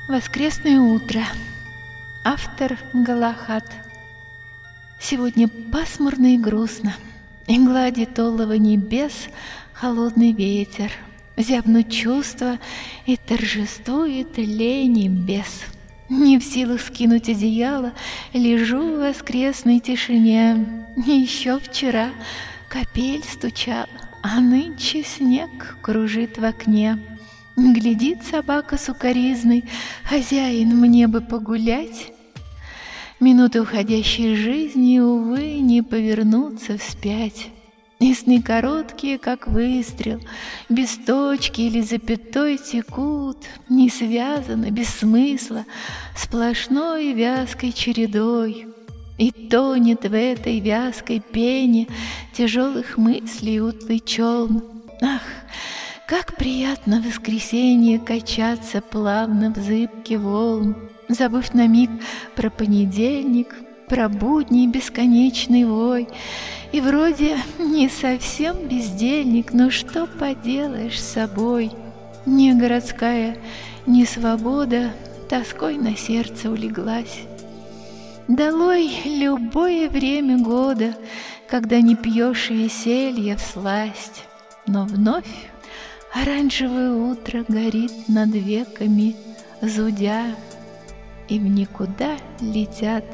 Воскресное утро. Автор Галахад. Сегодня пасмурно и грустно, и гладит олово небес холодный ветер. Зябнут чувства, и торжествует лень и бес. Не в силах скинуть одеяло, лежу в воскресной тишине. Еще вчера капель стучала, а нынче снег кружит в окне. Глядит собака сукоризной: хозяин, мне бы погулять. Минуты уходящей жизни, увы, не повернуться вспять. И сны короткие, как выстрел, без точки или запятой текут, не связаны, без смысла, сплошной вязкой чередой. И тонет в этой вязкой пене тяжелых мыслей утлый челн. Ах, как приятно в воскресенье качаться плавно в зыбке волн, забыв на миг про понедельник, про будний бесконечный вой. И вроде не совсем бездельник, но что поделаешь с собой? Ни городская, ни свобода тоской на сердце улеглась. Долой любое время года, когда не пьешь веселье всласть, но вновь оранжевое утро горит над веками, зудя, и в никуда летят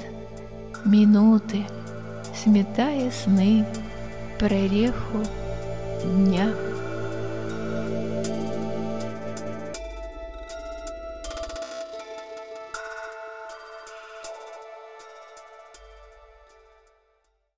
минуты, сметая сны прореху в днях.